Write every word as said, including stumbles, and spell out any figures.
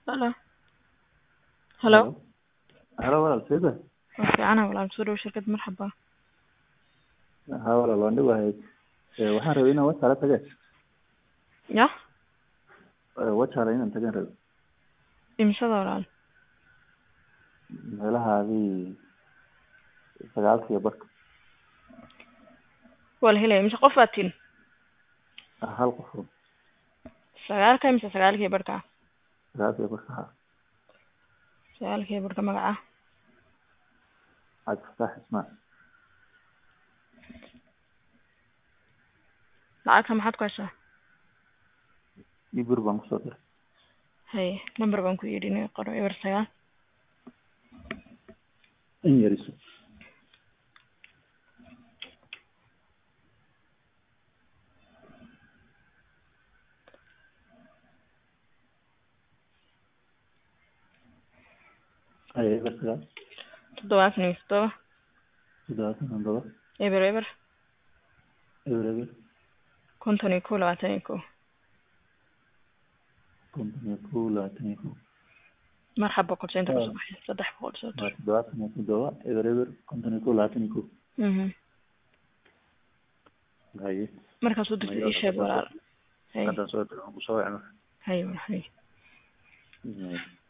هلا هلا. هلا هلا walaal sida waa fiicana walaal soo dhawo shirkad marxaba. haa walaal waan dhawahay waxaan rabay inaan wajaale tage ya wajaale inaan tagaan rabay imishada walaal meelahaadii sagaalkiiyo barka waa la helaya imisha qof baad tin hal qof sagaalka imise sagaalkii barka sagaalkiiyo barka haa sagaalkii barka magaca cabdifataax ismaan lacagta maxaad ku haysaa ii bur baan kusoo diray haye number baan ku yidhi inay qoro eber sagaal in yariso haye eber sagaal toddobaatan iyo toddoba toddobaatan iyo toddoba eber eber eber eber konton iyo kow labaatan iyo kow konton iyo kow labaatan iyo kow marxab boqol senta kusoo baxay saddex boqol soo dir toddobaatan iyo toddoba eber eber konton iyo kow labaatan iyo kow mhm haye markaas u dirtay ii sheeg walaal haye hadda soo dir aan kusoo wacno haye walaal haye